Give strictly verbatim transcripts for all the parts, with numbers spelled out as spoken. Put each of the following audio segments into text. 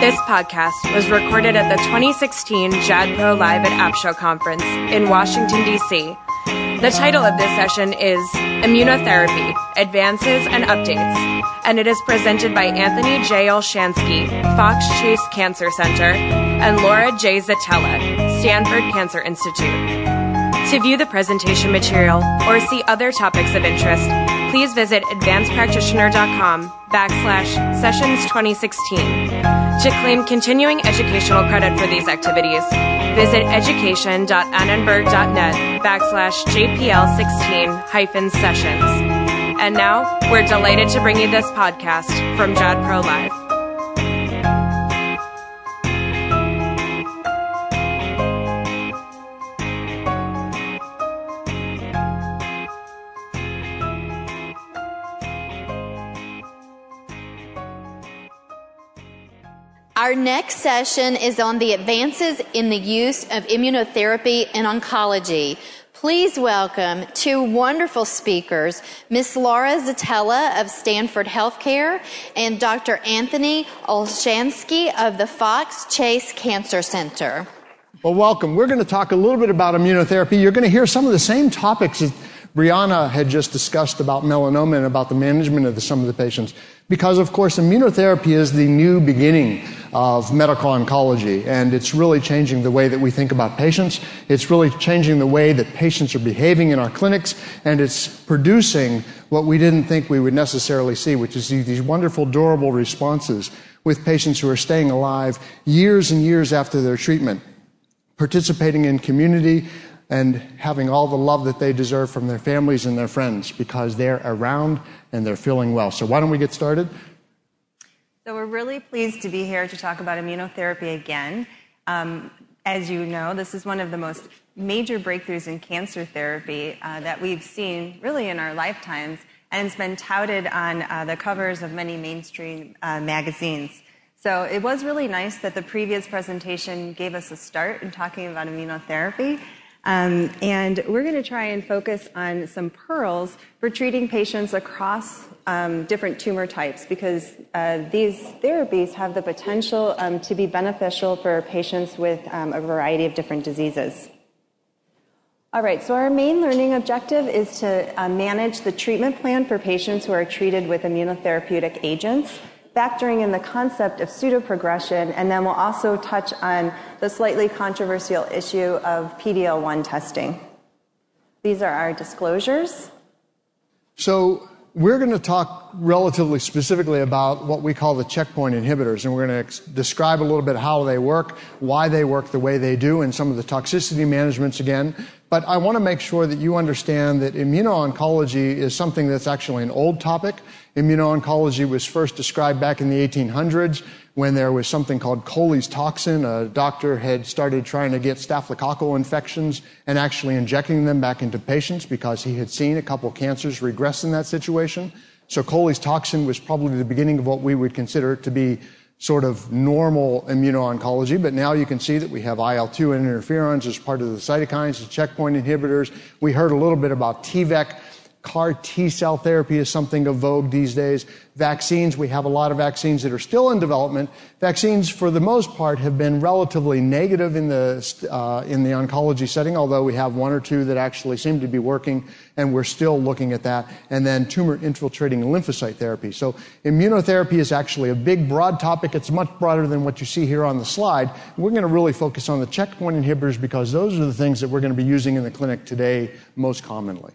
This podcast was recorded at the twenty sixteen JADPro Live at AppShow Conference in Washington, D C The title of this session is Immunotherapy, Advances and Updates, and it is presented by Anthony J. Olshansky, Fox Chase Cancer Center, and Laura J. Zatella, Stanford Cancer Institute. To view the presentation material or see other topics of interest, please visit advancedpractitioner.com backslash sessions 2016. To claim continuing educational credit for these activities, visit education.annenberg.net backslash JPL16 hyphen sessions. And now, we're delighted to bring you this podcast from JADPro Live. Our next session is on the advances in the use of immunotherapy in oncology. Please welcome two wonderful speakers, Miz Laura Zatella of Stanford Healthcare and Doctor Anthony Olshansky of the Fox Chase Cancer Center. Well, welcome. We're going to talk a little bit about immunotherapy. You're going to hear some of the same topics that Brianna had just discussed about melanoma and about the management of the, some of the patients. Because, of course, immunotherapy is the new beginning of medical oncology, and it's really changing the way that we think about patients. It's really changing the way that patients are behaving in our clinics, and it's producing what we didn't think we would necessarily see, which is these wonderful, durable responses with patients who are staying alive years and years after their treatment, participating in community, and having all the love that they deserve from their families and their friends because they're around and they're feeling well. So why don't we get started? So we're really pleased to be here to talk about immunotherapy again. Um, as you know, this is one of the most major breakthroughs in cancer therapy uh, that we've seen really in our lifetimes, and it's been touted on uh, the covers of many mainstream uh, magazines. So it was really nice that the previous presentation gave us a start in talking about immunotherapy. Um, and we're going to try and focus on some pearls for treating patients across um, different tumor types because uh, these therapies have the potential um, to be beneficial for patients with um, a variety of different diseases. All right, so our main learning objective is to uh, manage the treatment plan for patients who are treated with immunotherapeutic agents, factoring in the concept of pseudoprogression, and then we'll also touch on the slightly controversial issue of P D L one testing. These are our disclosures. So we're going to talk relatively specifically about what we call the checkpoint inhibitors, and we're going to ex- describe a little bit how they work, why they work the way they do, and some of the toxicity managements again. But I want to make sure that you understand that immuno-oncology is something that's actually an old topic. Immuno-oncology was first described back in the eighteen hundreds when there was something called Coley's toxin. A doctor had started trying to get staphylococcal infections and actually injecting them back into patients because he had seen a couple cancers regress in that situation. So Coley's toxin was probably the beginning of what we would consider to be sort of normal immuno-oncology, but now you can see that we have I L two and interferons as part of the cytokines, the checkpoint inhibitors. We heard a little bit about T V E C. C A R T-cell therapy is something of vogue these days. Vaccines, we have a lot of vaccines that are still in development. Vaccines, for the most part, have been relatively negative in the uh, in the oncology setting, although we have one or two that actually seem to be working, and we're still looking at that. And then tumor-infiltrating lymphocyte therapy. So immunotherapy is actually a big, broad topic. It's much broader than what you see here on the slide. We're going to really focus on the checkpoint inhibitors because those are the things that we're going to be using in the clinic today most commonly.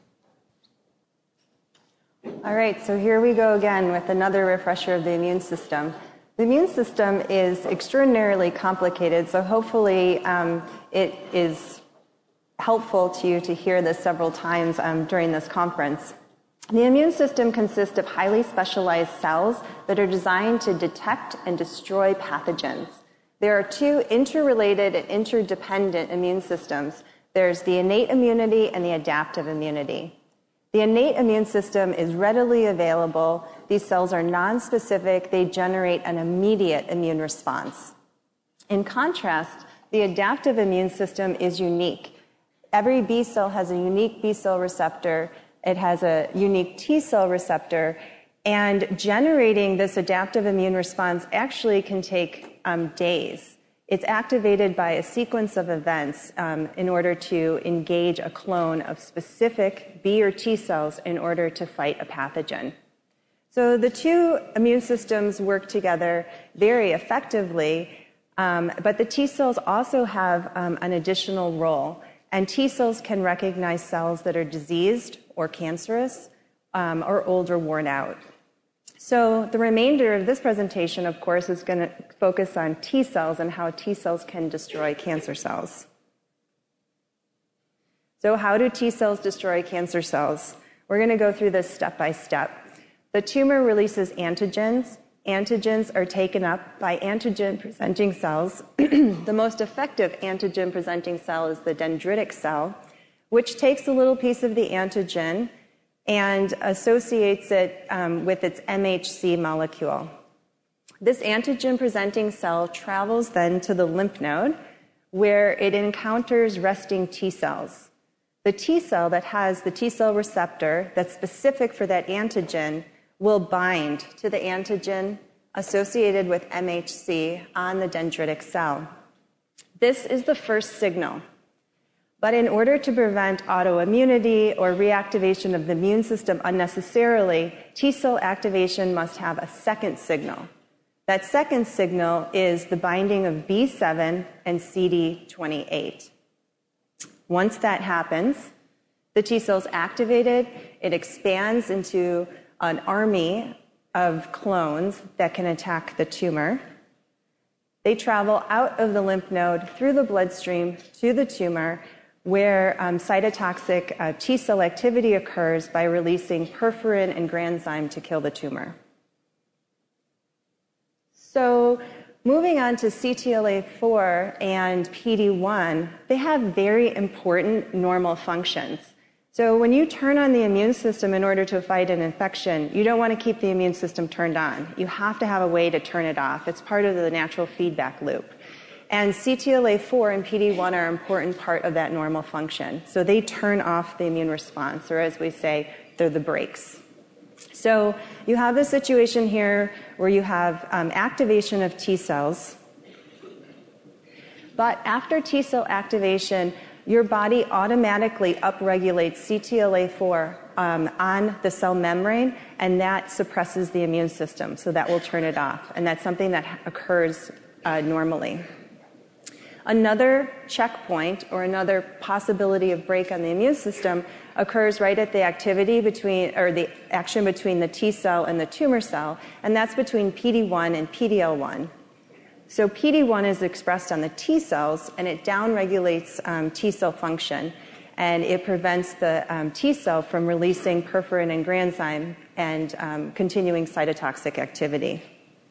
All right, so here we go again with another refresher of the immune system. The immune system is extraordinarily complicated, so hopefully um, it is helpful to you to hear this several times um, during this conference. The immune system consists of highly specialized cells that are designed to detect and destroy pathogens. There are two interrelated and interdependent immune systems. There's the innate immunity and the adaptive immunity. The innate immune system is readily available. These cells are nonspecific. They generate an immediate immune response. In contrast, the adaptive immune system is unique. Every B cell has a unique B cell receptor. It has a unique T cell receptor. And generating this adaptive immune response actually can take um, days. It's activated by a sequence of events um, in order to engage a clone of specific B or T cells in order to fight a pathogen. So the two immune systems work together very effectively, um, but the T cells also have um, an additional role. And T cells can recognize cells that are diseased or cancerous um, or old or worn out. So the remainder of this presentation, of course, is going to focus on T cells and how T cells can destroy cancer cells. So how do T cells destroy cancer cells? We're going to go through this step by step. The tumor releases antigens. Antigens are taken up by antigen-presenting cells. The most effective antigen-presenting cell is the dendritic cell, which takes a little piece of the antigen and associates it um, with its M H C molecule. This antigen-presenting cell travels then to the lymph node, where it encounters resting T cells. The T cell that has the T cell receptor that's specific for that antigen will bind to the antigen associated with M H C on the dendritic cell. This is the first signal. But in order to prevent autoimmunity or reactivation of the immune system unnecessarily, T cell activation must have a second signal. That second signal is the binding of B seven and C D twenty-eight. Once that happens, the T cell's activated, it expands into an army of clones that can attack the tumor. They travel out of the lymph node through the bloodstream to the tumor, where um, cytotoxic uh, T cell activity occurs by releasing perforin and granzyme to kill the tumor. So moving on to C T L A four and P D one, they have very important normal functions. So when you turn on the immune system in order to fight an infection, you don't want to keep the immune system turned on. You have to have a way to turn it off. It's part of the natural feedback loop. And C T L A four and P D one are an important part of that normal function. So they turn off the immune response, or as we say, they're the brakes. So you have this situation here where you have um, activation of T cells. But after T cell activation, your body automatically upregulates C T L A four um, on the cell membrane, and that suppresses the immune system. So that will turn it off. And that's something that occurs uh, normally. Another checkpoint or another possibility of break on the immune system occurs right at the activity between, or the action between the T cell and the tumor cell, and that's between P D one and P D L one. So P D one is expressed on the T cells, and it downregulates um, T cell function, and it prevents the um, T cell from releasing perforin and granzyme and um, continuing cytotoxic activity.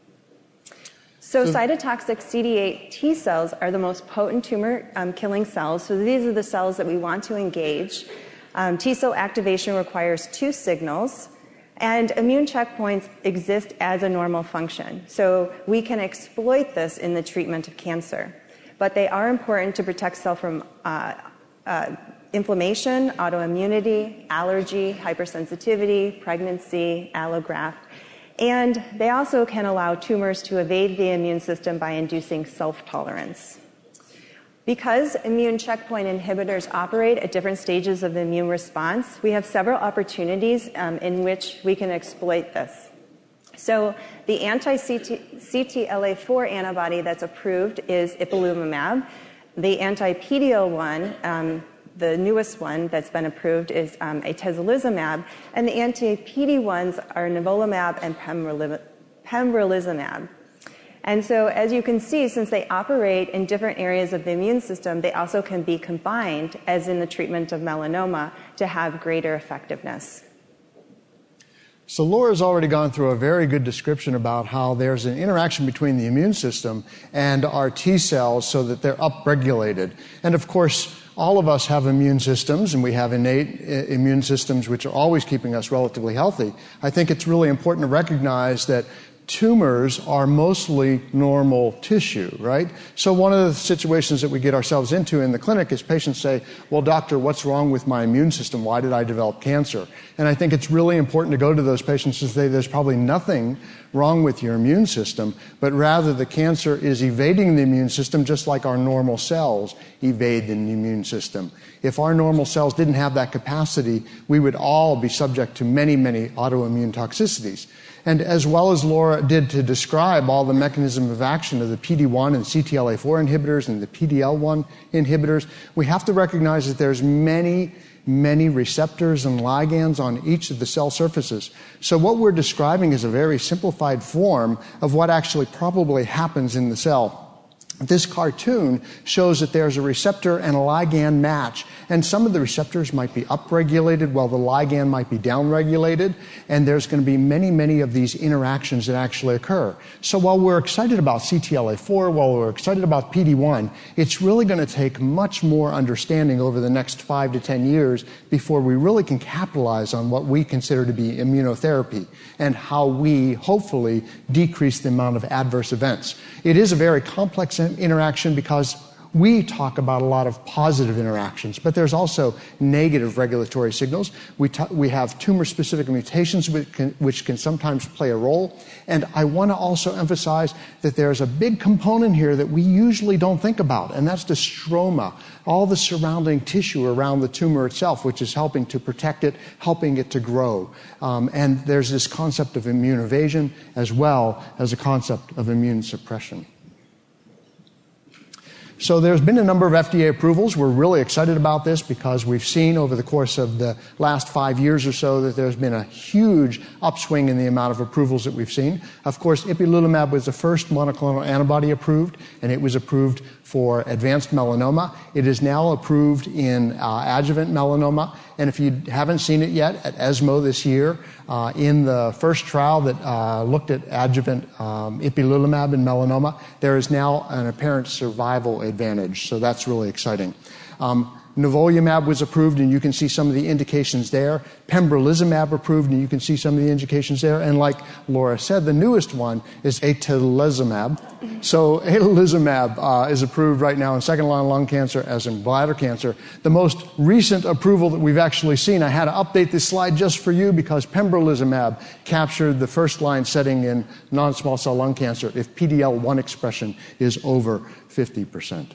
So, so cytotoxic C D eight T cells are the most potent tumor um, killing cells. So these are the cells that we want to engage. Um, T cell activation requires two signals, and immune checkpoints exist as a normal function. So we can exploit this in the treatment of cancer. But they are important to protect cells from uh, uh, inflammation, autoimmunity, allergy, hypersensitivity, pregnancy, allograft. And they also can allow tumors to evade the immune system by inducing self-tolerance. Because immune checkpoint inhibitors operate at different stages of the immune response, we have several opportunities um, in which we can exploit this. So the anti-C T L A four antibody that's approved is ipilimumab. The anti-P D L one, um, the newest one that's been approved, is um, atezolizumab, and the anti-P D ones are nivolumab and pembrolizumab. And so, as you can see, since they operate in different areas of the immune system, they also can be combined, as in the treatment of melanoma, to have greater effectiveness. So Laura's already gone through a very good description about how there's an interaction between the immune system and our T cells so that they're upregulated. And of course, all of us have immune systems, and we have innate immune systems which are always keeping us relatively healthy. I think it's really important to recognize that tumors are mostly normal tissue, right? So one of the situations that we get ourselves into in the clinic is patients say, well, doctor, what's wrong with my immune system? Why did I develop cancer? And I think it's really important to go to those patients and say there's probably nothing wrong with your immune system, but rather the cancer is evading the immune system just like our normal cells evade the immune system. If our normal cells didn't have that capacity, we would all be subject to many, many autoimmune toxicities. And as well as Laura did to describe all the mechanism of action of the P D one and C T L A four inhibitors and the P D L one inhibitors, we have to recognize that there's many, many receptors and ligands on each of the cell surfaces. So what we're describing is a very simplified form of what actually probably happens in the cell. This cartoon shows that there's a receptor and a ligand match, and some of the receptors might be upregulated while the ligand might be downregulated, and there's going to be many, many of these interactions that actually occur. So while we're excited about C T L A four, while we're excited about P D one, it's really going to take much more understanding over the next five to ten years before we really can capitalize on what we consider to be immunotherapy and how we hopefully decrease the amount of adverse events. It is a very complex interaction because we talk about a lot of positive interactions, but there's also negative regulatory signals. We, t- we have tumor-specific mutations which can, which can sometimes play a role. And I want to also emphasize that there's a big component here that we usually don't think about, and that's the stroma, all the surrounding tissue around the tumor itself, which is helping to protect it, helping it to grow. Um, and there's this concept of immune evasion as well as a concept of immune suppression. So there's been a number of F D A approvals. We're really excited about this because we've seen over the course of the last five years or so that there's been a huge upswing in the amount of approvals that we've seen. Of course, ipilimumab was the first monoclonal antibody approved, and it was approved for advanced melanoma. It is now approved in uh, adjuvant melanoma. And if you haven't seen it yet, at ESMO this year, uh, in the first trial that uh, looked at adjuvant um, ipilimumab in melanoma, there is now an apparent survival advantage. So that's really exciting. Um, Nivolumab was approved, and you can see some of the indications there. Pembrolizumab approved, and you can see some of the indications there. And like Laura said, the newest one is atezolizumab. So atezolizumab uh, is approved right now in second-line lung cancer as in bladder cancer. The most recent approval that we've actually seen, I had to update this slide just for you because pembrolizumab captured the first-line setting in non-small cell lung cancer if P D L one expression is over fifty percent.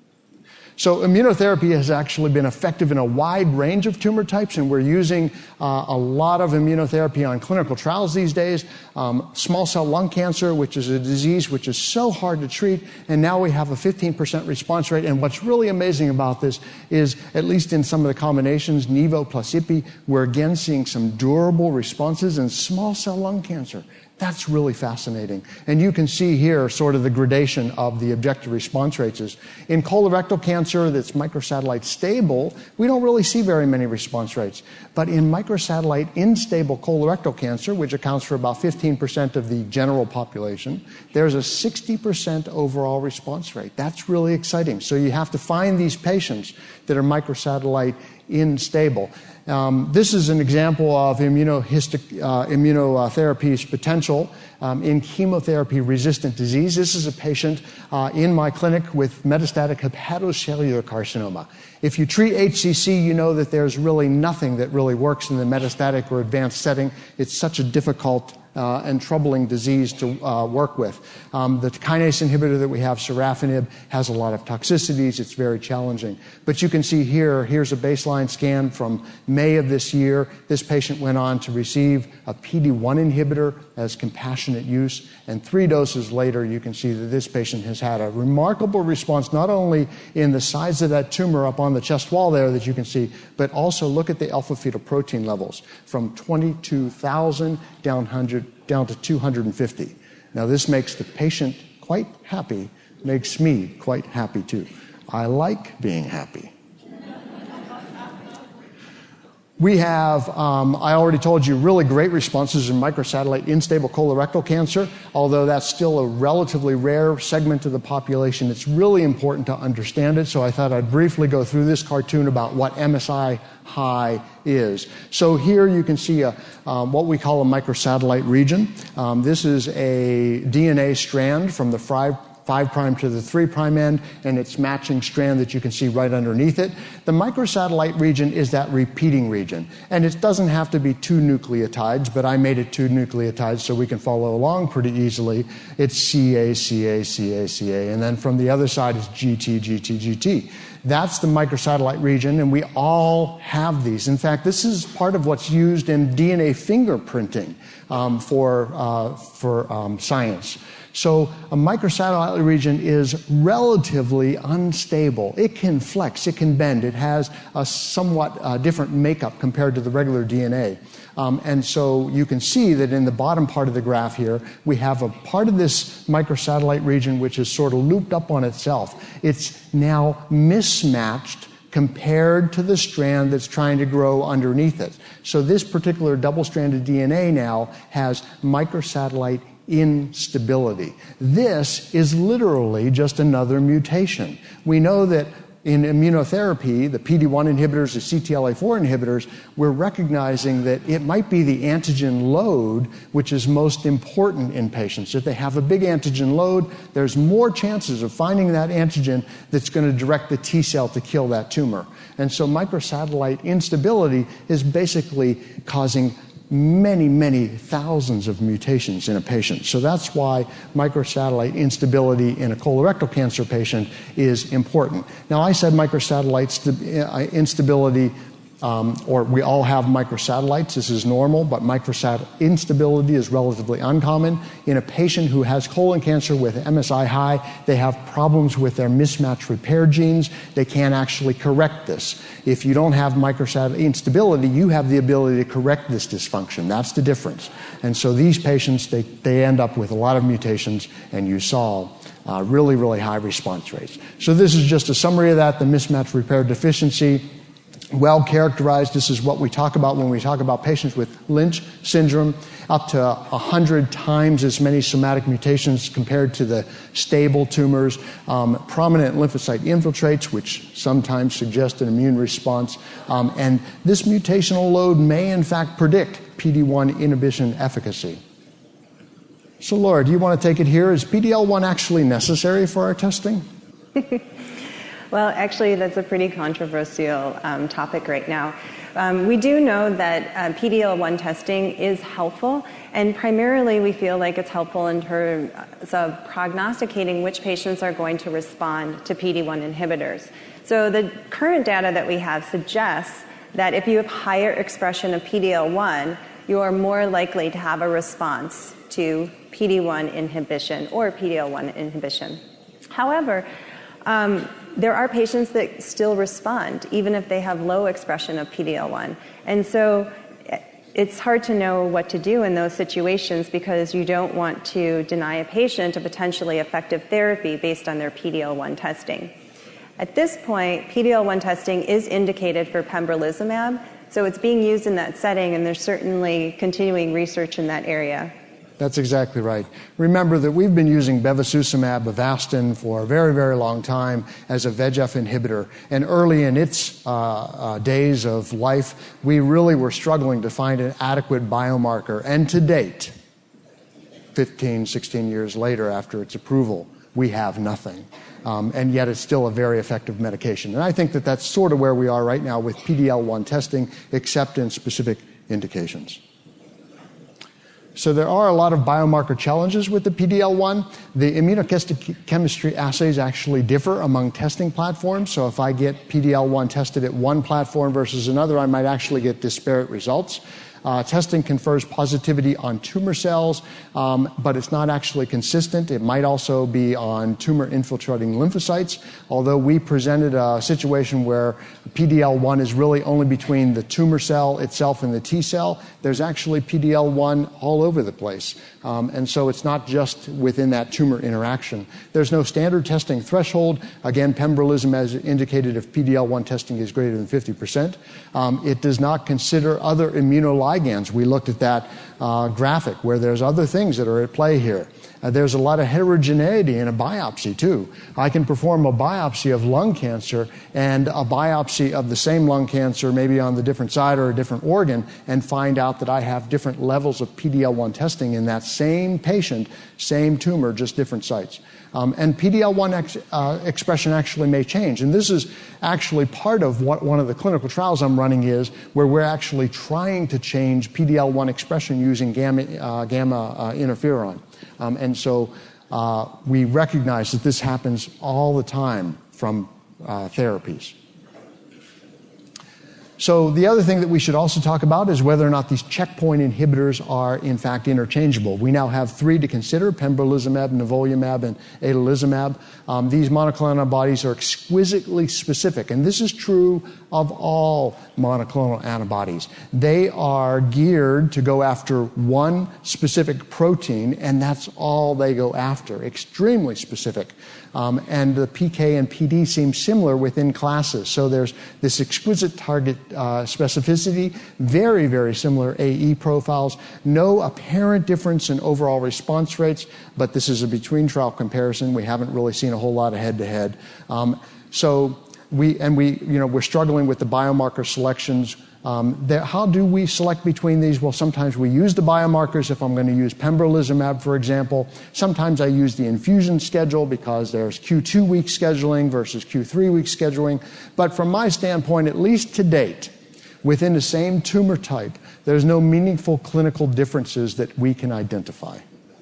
So immunotherapy has actually been effective in a wide range of tumor types, and we're using uh, a lot of immunotherapy on clinical trials these days. Um, small cell lung cancer, which is a disease which is so hard to treat, and now we have a fifteen percent response rate. And what's really amazing about this is, at least in some of the combinations, Nivo plus Ipi, we're again seeing some durable responses in small cell lung cancer. That's really fascinating. And you can see here sort of the gradation of the objective response rates. In colorectal cancer that's microsatellite stable, we don't really see very many response rates. But in microsatellite unstable colorectal cancer, which accounts for about fifteen percent of the general population, there's a sixty percent overall response rate. That's really exciting. So you have to find these patients that are microsatellite unstable. Um, this is an example of immunohisto- uh, immunotherapy's potential um, in chemotherapy-resistant disease. This is a patient uh, in my clinic with metastatic hepatocellular carcinoma. If you treat H C C, you know that there's really nothing that really works in the metastatic or advanced setting. It's such a difficult Uh, and troubling disease to uh, work with. Um, the kinase inhibitor that we have, sorafenib, has a lot of toxicities. It's very challenging. But you can see here, here's a baseline scan from May of this year. This patient went on to receive a P D one inhibitor as compassionate use, and three doses later, you can see that this patient has had a remarkable response, not only in the size of that tumor up on the chest wall there that you can see, but also look at the alpha-fetoprotein levels from twenty-two thousand down one hundred down to two hundred fifty. Now, this makes the patient quite happy, makes me quite happy too. I like being happy. We have, um, I already told you, really great responses in microsatellite unstable colorectal cancer. Although that's still a relatively rare segment of the population, it's really important to understand it. So I thought I'd briefly go through this cartoon about what M S I high is. So here you can see a, um, what we call a microsatellite region. Um, this is a D N A strand from the five five prime to the three prime end, and its matching strand that you can see right underneath it. The microsatellite region is that repeating region, and it doesn't have to be two nucleotides, but I made it two nucleotides so we can follow along pretty easily. It's C A, C A, C A, C A, and then from the other side is G T, G T, G T. That's the microsatellite region, and we all have these. In fact, this is part of what's used in D N A fingerprinting um, for, uh, for um, science. So a microsatellite region is relatively unstable. It can flex, it can bend, it has a somewhat uh, different makeup compared to the regular D N A. Um, and so you can see that in the bottom part of the graph here, we have a part of this microsatellite region which is sort of looped up on itself. It's now mismatched compared to the strand that's trying to grow underneath it. So this particular double-stranded D N A now has microsatellite instability. This is literally just another mutation. We know that in immunotherapy, the P D one inhibitors, the C T L A four inhibitors, we're recognizing that it might be the antigen load which is most important in patients. If they have a big antigen load, there's more chances of finding that antigen that's going to direct the T cell to kill that tumor. And so microsatellite instability is basically causing many, many thousands of mutations in a patient. So that's why microsatellite instability in a colorectal cancer patient is important. Now, I said microsatellite st- instability, um, or we all have microsatellites. This is normal, but microsatellite instability is relatively uncommon. In a patient who has colon cancer with M S I high, they have problems with their mismatch repair genes. They can't actually correct this. If you don't have microsatellite instability, you have the ability to correct this dysfunction. That's the difference. And so these patients, they, they end up with a lot of mutations, and you saw uh, really, really high response rates. So this is just a summary of that, the mismatch repair deficiency. Well characterized. This is what we talk about when we talk about patients with Lynch syndrome, up to one hundred times as many somatic mutations compared to the stable tumors, um, prominent lymphocyte infiltrates, which sometimes suggest an immune response. Um, and this mutational load may, in fact, predict P D one inhibition efficacy. So, Laura, do you want to take it here? Is P D L one actually necessary for our testing? Well, actually, that's a pretty controversial um, topic right now. Um, we do know that uh, P D L one testing is helpful, and primarily we feel like it's helpful in terms of prognosticating which patients are going to respond to P D one inhibitors. So the current data that we have suggests that if you have higher expression of P D L one, you are more likely to have a response to P D one inhibition or P D L one inhibition. However, um, there are patients that still respond, even if they have low expression of P D L one. And so it's hard to know what to do in those situations because you don't want to deny a patient a potentially effective therapy based on their P D L one testing. At this point, P D L one testing is indicated for pembrolizumab, so it's being used in that setting, and there's certainly continuing research in that area. That's exactly right. Remember that we've been using bevacizumab, Avastin, for a very, very long time as a V E G F inhibitor. And early in its uh, uh, days of life, we really were struggling to find an adequate biomarker. And to date, fifteen, sixteen years later after its approval, we have nothing. Um, and yet it's still a very effective medication. And I think that that's sort of where we are right now with P D L one testing, except in specific indications. So there are a lot of biomarker challenges with the P D L one. The immunohistochemistry assays actually differ among testing platforms. So if I get P D L one tested at one platform versus another, I might actually get disparate results. Uh, testing confers positivity on tumor cells, um, but it's not actually consistent. It might also be on tumor-infiltrating lymphocytes, although we presented a situation where P D L one is really only between the tumor cell itself and the T cell. There's actually P D L one all over the place, um, and so it's not just within that tumor interaction. There's no standard testing threshold. Again, pembrolizumab has indicated if P D L one testing is greater than fifty percent. Um, it does not consider other immunoligands. We looked at that uh, graphic where there's other things that are at play here. Uh, there's a lot of heterogeneity in a biopsy, too. I can perform a biopsy of lung cancer and a biopsy of the same lung cancer, maybe on the different side or a different organ, and find out that I have different levels of P D L one testing in that same patient, same tumor, just different sites. Um, and P D L one ex, uh, expression actually may change. And this is actually part of what one of the clinical trials I'm running is, where we're actually trying to change P D L one expression using gamma, uh, gamma uh, interferon. Um, and so uh, we recognize that this happens all the time from uh, therapies. So the other thing that we should also talk about is whether or not these checkpoint inhibitors are in fact interchangeable. We now have three to consider: pembrolizumab, nivolumab, and atezolizumab. Um, these monoclonal antibodies are exquisitely specific, and this is true of all monoclonal antibodies. They are geared to go after one specific protein, and that's all they go after, extremely specific. Um, and the P K and P D seem similar within classes. So there's this exquisite target uh, specificity, very, very similar A E profiles, no apparent difference in overall response rates, but this is a between-trial comparison. We haven't really seen a whole lot of head-to-head. Um, so we, and we, you know, we're struggling with the biomarker selections. Um, there, how do we select between these? Well, sometimes we use the biomarkers if I'm going to use pembrolizumab, for example. Sometimes I use the infusion schedule because there's Q two week scheduling versus Q three week scheduling. But from my standpoint, at least to date, within the same tumor type, there's no meaningful clinical differences that we can identify.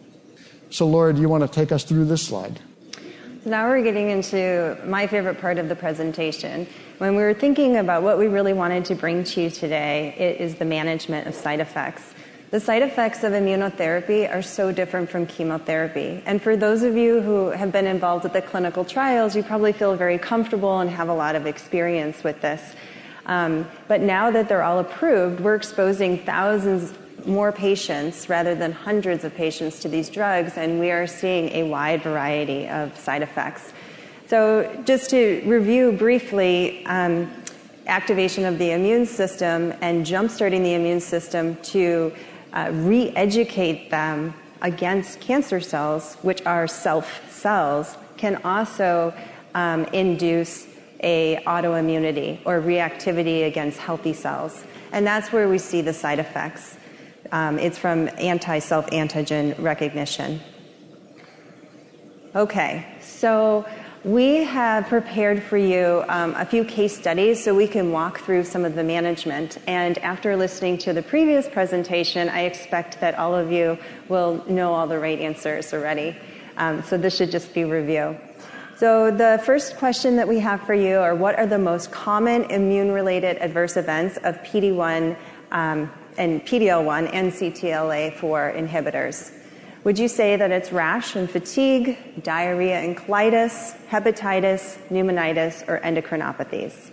So, Laura, do you want to take us through this slide? Now we're getting into my favorite part of the presentation. When we were thinking about what we really wanted to bring to you today, it is the management of side effects. The side effects of immunotherapy are so different from chemotherapy. And for those of you who have been involved with the clinical trials, you probably feel very comfortable and have a lot of experience with this. Um, but now that they're all approved, we're exposing thousands more patients rather than hundreds of patients to these drugs, and we are seeing a wide variety of side effects. So just to review briefly, um, activation of the immune system and jump-starting the immune system to uh, re-educate them against cancer cells, which are self cells, can also um, induce a autoimmunity or reactivity against healthy cells. And that's where we see the side effects. Um, it's from anti-self antigen recognition. Okay, so we have prepared for you um, a few case studies so we can walk through some of the management. And after listening to the previous presentation, I expect that all of you will know all the right answers already. Um, so this should just be review. So the first question that we have for you are, what are the most common immune-related adverse events of P D one um, and P D L one and C T L A four inhibitors? Would you say that it's rash and fatigue, diarrhea and colitis, hepatitis, pneumonitis, or endocrinopathies?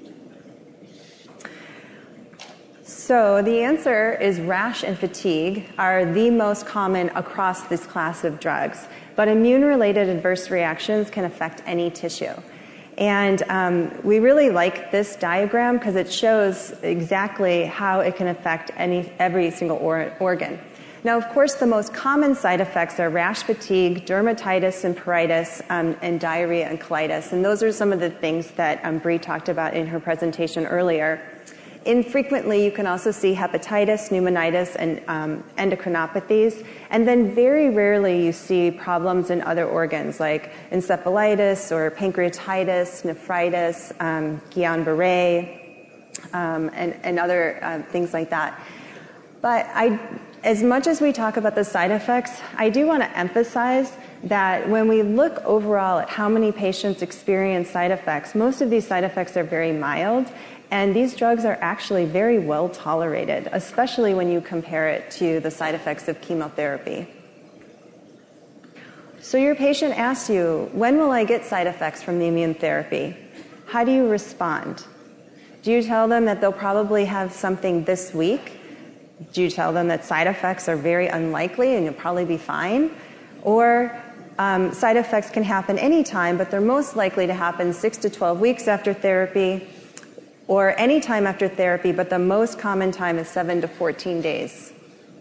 So the answer is rash and fatigue are the most common across this class of drugs, but immune-related adverse reactions can affect any tissue. And um, we really like this diagram because it shows exactly how it can affect any, every single or, organ. Now, of course, the most common side effects are rash, fatigue, dermatitis and pruritus, um, and diarrhea and colitis. And those are some of the things that um, Bree talked about in her presentation earlier. Infrequently, you can also see hepatitis, pneumonitis, and um, endocrinopathies. And then very rarely you see problems in other organs like encephalitis or pancreatitis, nephritis, um, Guillain-Barré, um, and, and other uh, things like that. But I, as much as we talk about the side effects, I do want to emphasize that when we look overall at how many patients experience side effects, most of these side effects are very mild, And these drugs are actually very well tolerated, especially when you compare it to the side effects of chemotherapy. So your patient asks you, when will I get side effects from the immune therapy? How do you respond? Do you tell them that they'll probably have something this week? Do you tell them that side effects are very unlikely and you'll probably be fine? Or um, side effects can happen anytime, but they're most likely to happen six to twelve weeks after therapy, or any time after therapy, but the most common time is seven to fourteen days.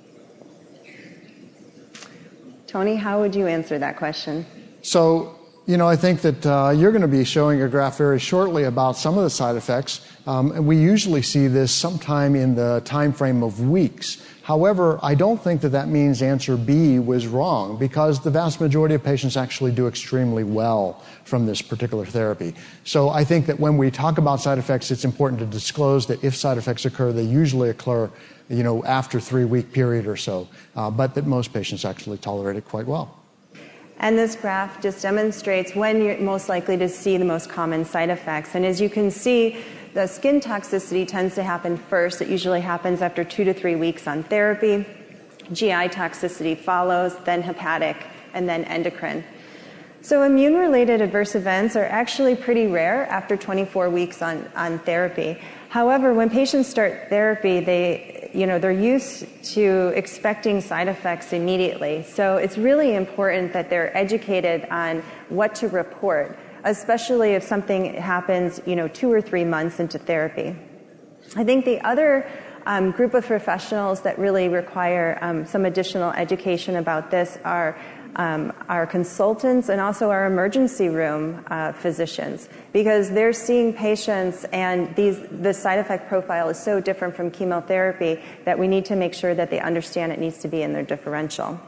Tony, how would you answer that question? So, you know, I think that uh, you're going to be showing a graph very shortly about some of the side effects. Um, and we usually see this sometime in the time frame of weeks. However, I don't think that that means answer B was wrong, because the vast majority of patients actually do extremely well from this particular therapy. So I think that when we talk about side effects, it's important to disclose that if side effects occur, they usually occur, you know, after three-week period or so, uh, but that most patients actually tolerate it quite well. And this graph just demonstrates when you're most likely to see the most common side effects. And as you can see, the skin toxicity tends to happen first. It usually happens after two to three weeks on therapy. G I toxicity follows, then hepatic, and then endocrine. So immune-related adverse events are actually pretty rare after twenty-four weeks on, on therapy. However, when patients start therapy, they, you know, they're used to expecting side effects immediately. So it's really important that they're educated on what to report, especially if something happens, you know, two or three months into therapy. I think the other um, group of professionals that really require um, some additional education about this are Um, our consultants and also our emergency room uh, physicians, because they're seeing patients and these, the side effect profile is so different from chemotherapy that we need to make sure that they understand it needs to be in their differential.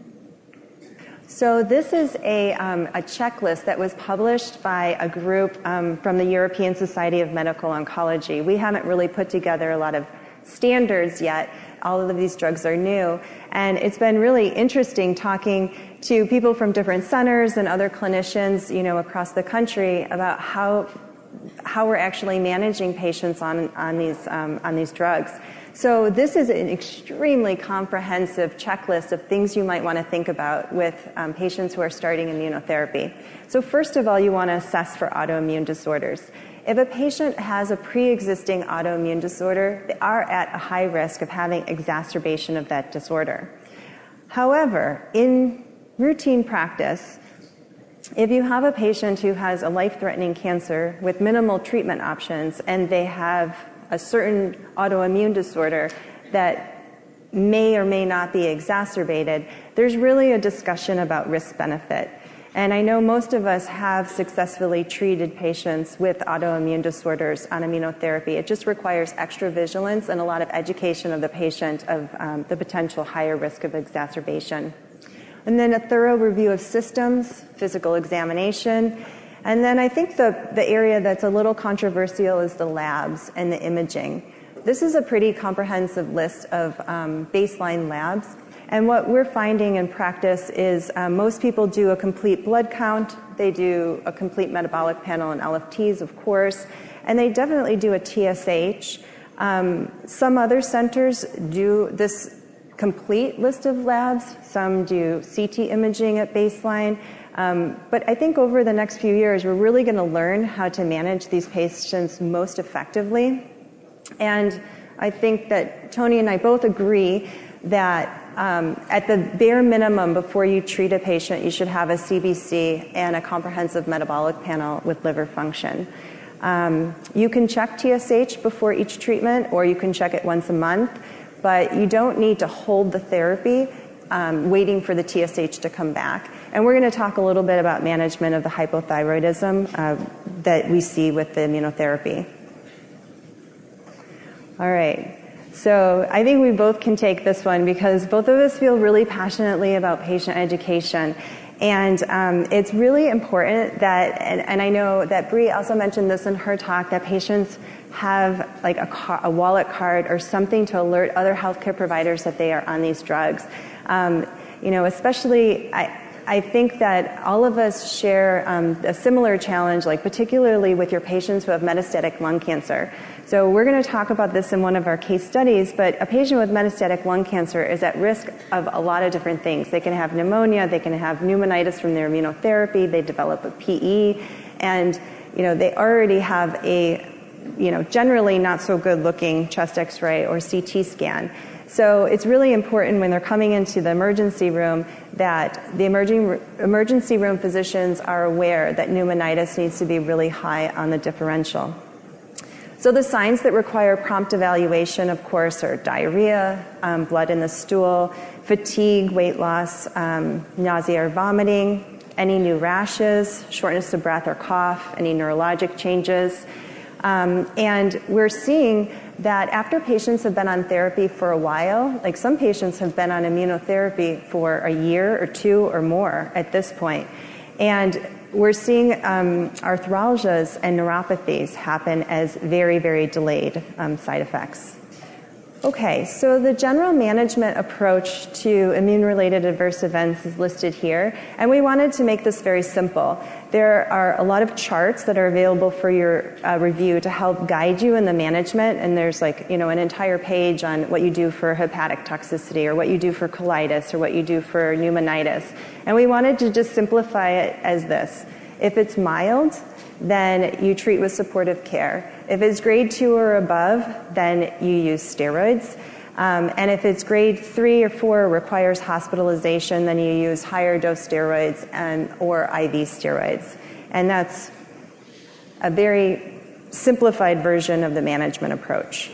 So this is a, um, a checklist that was published by a group um, from the European Society of Medical Oncology. We haven't really put together a lot of standards yet. All of these drugs are new. And it's been really interesting talking to people from different centers and other clinicians, you know, across the country about how how we're actually managing patients on on these um, on these drugs. So this is an extremely comprehensive checklist of things you might want to think about with um, patients who are starting immunotherapy. So first of all, you want to assess for autoimmune disorders. If a patient has a pre-existing autoimmune disorder, they are at a high risk of having exacerbation of that disorder. However, in routine practice, if you have a patient who has a life-threatening cancer with minimal treatment options and they have a certain autoimmune disorder that may or may not be exacerbated, there's really a discussion about risk-benefit. And I know most of us have successfully treated patients with autoimmune disorders on immunotherapy. It just requires extra vigilance and a lot of education of the patient of um, the potential higher risk of exacerbation. And then a thorough review of systems, physical examination. And then I think the, the area that's a little controversial is the labs and the imaging. This is a pretty comprehensive list of um, baseline labs. And what we're finding in practice is um, most people do a complete blood count, they do a complete metabolic panel and L F Ts, of course, and they definitely do a T S H. Um, some other centers do this complete list of labs, some do C T imaging at baseline, um, but I think over the next few years we're really going to learn how to manage these patients most effectively. And I think that Tony and I both agree that Um, at the bare minimum, before you treat a patient, you should have a C B C and a comprehensive metabolic panel with liver function. Um, you can check T S H before each treatment, or you can check it once a month, but you don't need to hold the therapy um, waiting for the T S H to come back. And we're going to talk a little bit about management of the hypothyroidism uh, that we see with the immunotherapy. All right. So I think we both can take this one because both of us feel really passionately about patient education. And um, it's really important that, and, and I know that Bree also mentioned this in her talk, that patients have like a, car, a wallet card or something to alert other healthcare providers that they are on these drugs. Um, you know, especially, I, I think that all of us share um, a similar challenge, like particularly with your patients who have metastatic lung cancer. So we're going to talk about this in one of our case studies, but a patient with metastatic lung cancer is at risk of a lot of different things. They can have pneumonia, they can have pneumonitis from their immunotherapy, they develop a P E, and you know, they already have a you know, generally not so good looking chest x-ray or C T scan. So it's really important when they're coming into the emergency room that the emerging, emergency room physicians are aware that pneumonitis needs to be really high on the differential. So the signs that require prompt evaluation, of course, are diarrhea, um, blood in the stool, fatigue, weight loss, um, nausea or vomiting, any new rashes, shortness of breath or cough, any neurologic changes. Um, and we're seeing that after patients have been on therapy for a while, like some patients have been on immunotherapy for a year or two or more at this point, and we're seeing um, arthralgias and neuropathies happen as very, very delayed um, side effects. Okay, so the general management approach to immune-related adverse events is listed here, and we wanted to make this very simple. There are a lot of charts that are available for your uh, review to help guide you in the management, and there's like, you know, an entire page on what you do for hepatic toxicity, or what you do for colitis, or what you do for pneumonitis. And we wanted to just simplify it as this. If it's mild, then you treat with supportive care. If it's grade two or above, then you use steroids. Um, and if it's grade three or four, requires hospitalization, then you use higher dose steroids and or I V steroids. And that's a very simplified version of the management approach.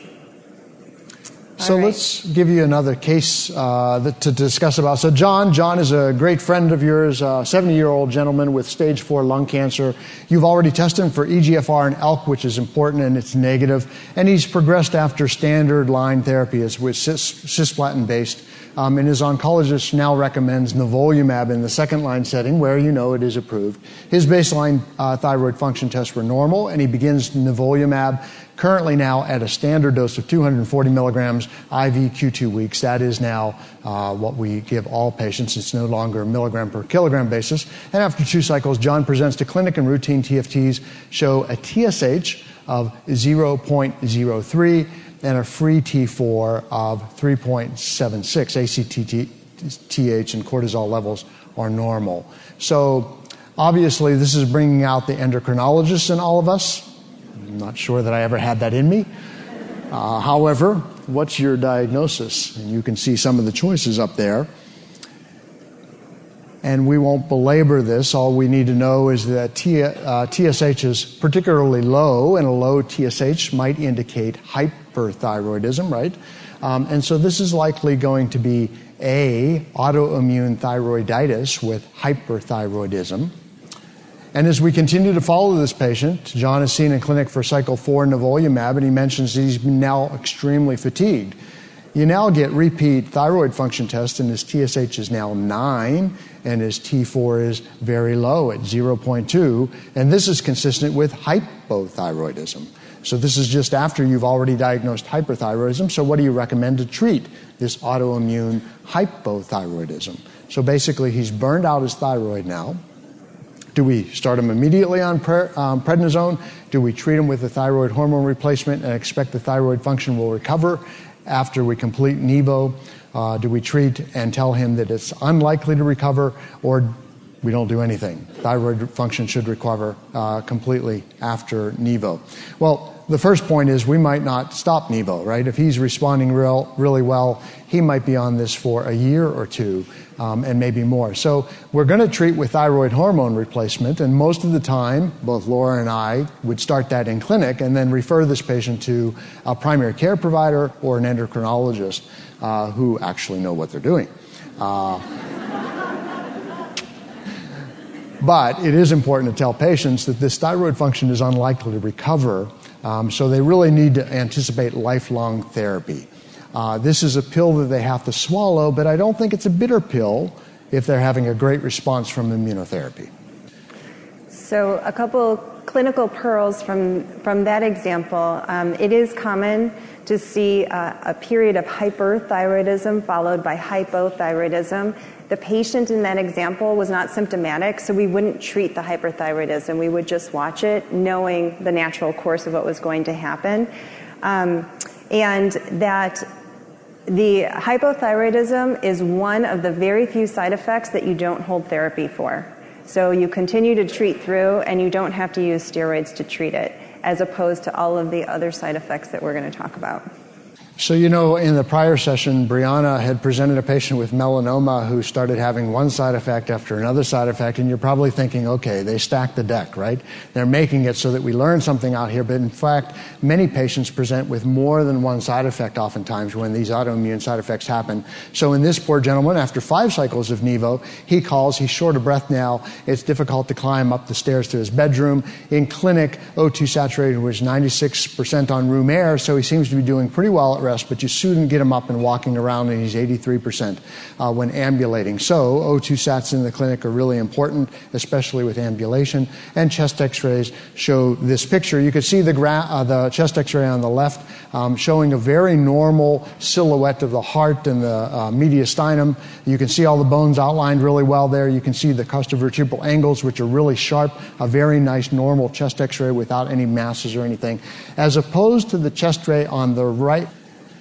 So right. Let's give you another case uh, that, to discuss about. So John, John is a great friend of yours, a seventy-year-old gentleman with stage four lung cancer. You've already tested him for E G F R and A L K, which is important, and it's negative. And he's progressed after standard line therapy, is with cis, cisplatin-based. Um, and his oncologist now recommends nivolumab in the second line setting, where you know it is approved. His baseline uh, thyroid function tests were normal, and he begins nivolumab currently now at a standard dose of two hundred forty milligrams I V Q two weeks. That is now uh, what we give all patients. It's no longer a milligram per kilogram basis. And after two cycles, John presents to clinic, and routine T F Ts show a T S H of zero point zero three and a free T four of three point seven six. A C T T H and cortisol levels are normal. So obviously this is bringing out the endocrinologists in all of us. I'm not sure that I ever had that in me. Uh, however, what's your diagnosis? And you can see some of the choices up there. And we won't belabor this. All we need to know is that T, uh, T S H is particularly low, and a low T S H might indicate hyperthyroidism, right? Um, and so this is likely going to be A, autoimmune thyroiditis with hyperthyroidism. And as we continue to follow this patient, John is seen in clinic for cycle four nivolumab, and he mentions that he's now extremely fatigued. You now get repeat thyroid function tests, and his T S H is now nine, and his T four is very low at zero point two, and this is consistent with hypothyroidism. So this is just after you've already diagnosed hyperthyroidism, so what do you recommend to treat this autoimmune hypothyroidism? So basically, he's burned out his thyroid now. Do we start him immediately on pre- um, prednisone? Do we treat him with a thyroid hormone replacement and expect the thyroid function will recover after we complete Nivo? Uh, do we treat and tell him that it's unlikely to recover, or we don't do anything? Thyroid function should recover uh, completely after Nivo. Well, the first point is we might not stop Nivo, right? If he's responding real, really well, he might be on this for a year or two, um, and maybe more. So we're going to treat with thyroid hormone replacement, and most of the time, both Laura and I would start that in clinic and then refer this patient to a primary care provider or an endocrinologist uh, who actually know what they're doing. Uh, but it is important to tell patients that this thyroid function is unlikely to recover, um, so they really need to anticipate lifelong therapy. Uh, this is a pill that they have to swallow, but I don't think it's a bitter pill if they're having a great response from immunotherapy. So a couple clinical pearls from, from that example. Um, it is common to see uh, a period of hyperthyroidism followed by hypothyroidism. The patient in that example was not symptomatic, so we wouldn't treat the hyperthyroidism. We would just watch it, knowing the natural course of what was going to happen. Um, and that the hypothyroidism is one of the very few side effects that you don't hold therapy for. So you continue to treat through, and you don't have to use steroids to treat it, as opposed to all of the other side effects that we're going to talk about. So, you know, in the prior session, Brianna had presented a patient with melanoma who started having one side effect after another side effect, and you're probably thinking, okay, they stacked the deck, right? They're making it so that we learn something out here, but in fact, many patients present with more than one side effect oftentimes when these autoimmune side effects happen. So in this poor gentleman, after five cycles of Nevo, he calls, he's short of breath now, it's difficult to climb up the stairs to his bedroom. In clinic, O two saturated was ninety-six percent on room air, so he seems to be doing pretty well at rest, but you soon get him up and walking around, and he's eighty-three percent uh, when ambulating. So O two sats in the clinic are really important, especially with ambulation. And chest x-rays show this picture. You can see the, gra- uh, the chest x-ray on the left um, showing a very normal silhouette of the heart and the uh, mediastinum. You can see all the bones outlined really well there. You can see the costovertebral angles, which are really sharp, a very nice normal chest x-ray without any masses or anything, as opposed to the chest ray on the right.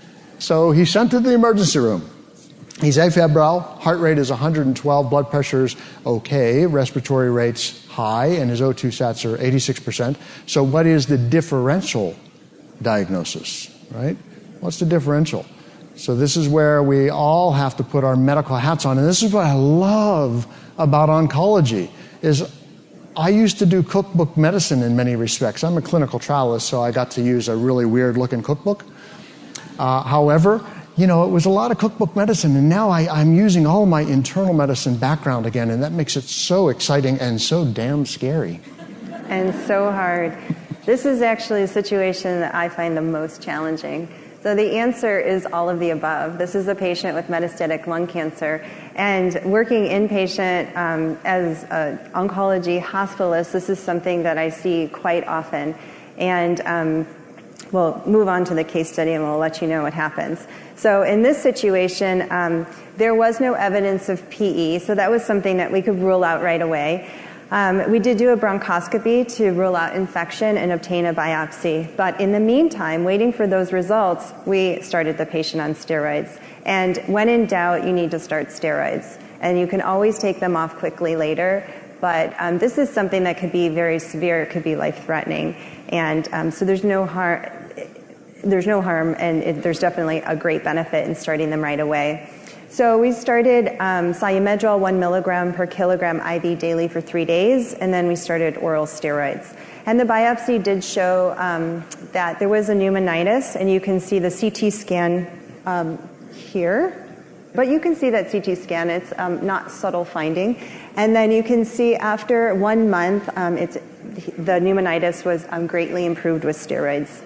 So he's sent to the emergency room. He's afebrile, heart rate is one hundred twelve, blood pressure's okay, respiratory rate's high, and his O two sats are eighty-six percent. So what is the differential diagnosis, right? What's the differential? So this is where we all have to put our medical hats on, and this is what I love about oncology, is I used to do cookbook medicine in many respects. I'm a clinical trialist, so I got to use a really weird-looking cookbook. Uh, however, you know, it was a lot of cookbook medicine, and now I, I'm using all my internal medicine background again, and that makes it so exciting and so damn scary. And so hard. This is actually a situation that I find the most challenging. So the answer is all of the above. This is a patient with metastatic lung cancer, and working inpatient um, as an oncology hospitalist, this is something that I see quite often. And um, we'll move on to the case study, and we'll let you know what happens. So in this situation, um, there was no evidence of P E, so that was something that we could rule out right away. Um, we did do a bronchoscopy to rule out infection and obtain a biopsy. But in the meantime, waiting for those results, we started the patient on steroids. And when in doubt, you need to start steroids. And you can always take them off quickly later. But um, this is something that could be very severe. It could be life-threatening. And um, so there's no harm, there's no harm, and it, there's definitely a great benefit in starting them right away. So we started um, Solumedrol one milligram per kilogram I V daily for three days, and then we started oral steroids. And the biopsy did show um, that there was a pneumonitis, and you can see the C T scan um, here. But you can see that C T scan, it's um, not subtle finding. And then you can see after one month, um, it's, the pneumonitis was um, greatly improved with steroids.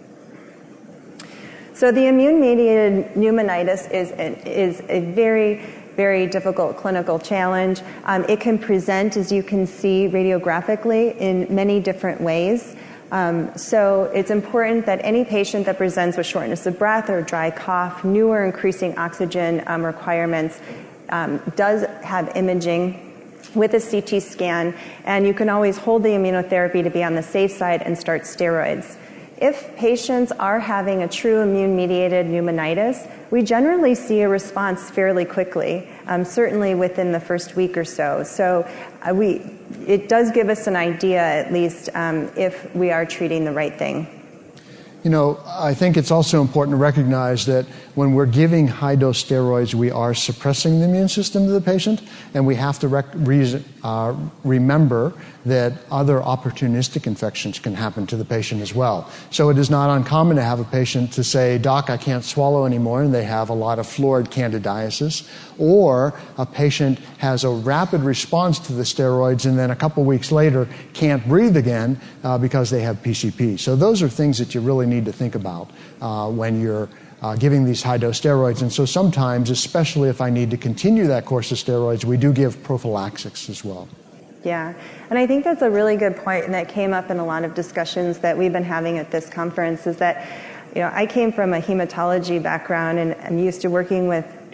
So the immune-mediated pneumonitis is a, is a very, very difficult clinical challenge. Um, it can present, as you can see radiographically, in many different ways. Um, so it's important that any patient that presents with shortness of breath or dry cough, new or increasing oxygen um, requirements, um, does have imaging with a C T scan, and you can always hold the immunotherapy to be on the safe side and start steroids. If patients are having a true immune-mediated pneumonitis, we generally see a response fairly quickly, um, certainly within the first week or so. So uh, we, it does give us an idea, at least, um, if we are treating the right thing. You know, I think it's also important to recognize that when we're giving high-dose steroids, we are suppressing the immune system of the patient, and we have to rec- reason, uh, remember that other opportunistic infections can happen to the patient as well. So it is not uncommon to have a patient to say, "Doc, I can't swallow anymore," and they have a lot of florid candidiasis, or a patient has a rapid response to the steroids and then a couple weeks later can't breathe again uh, because they have P C P. So those are things that you really need to think about uh, when you're uh, giving these high-dose steroids. And so sometimes, especially if I need to continue that course of steroids, we do give prophylaxis as well. Yeah, and I think that's a really good point, and that came up in a lot of discussions that we've been having at this conference, is that, you know, I came from a hematology background, and I'm used to working with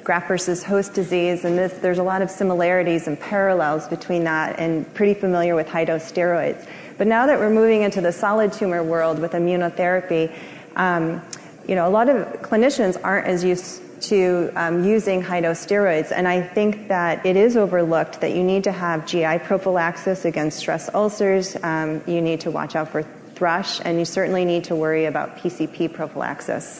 graft versus host disease, and this, there's a lot of similarities and parallels between that, and pretty familiar with high-dose steroids. But now that we're moving into the solid tumor world with immunotherapy, um, you know, a lot of clinicians aren't as used to um, using high-dose steroids, and I think that it is overlooked that you need to have G I prophylaxis against stress ulcers, um, you need to watch out for thrush, and you certainly need to worry about P C P prophylaxis.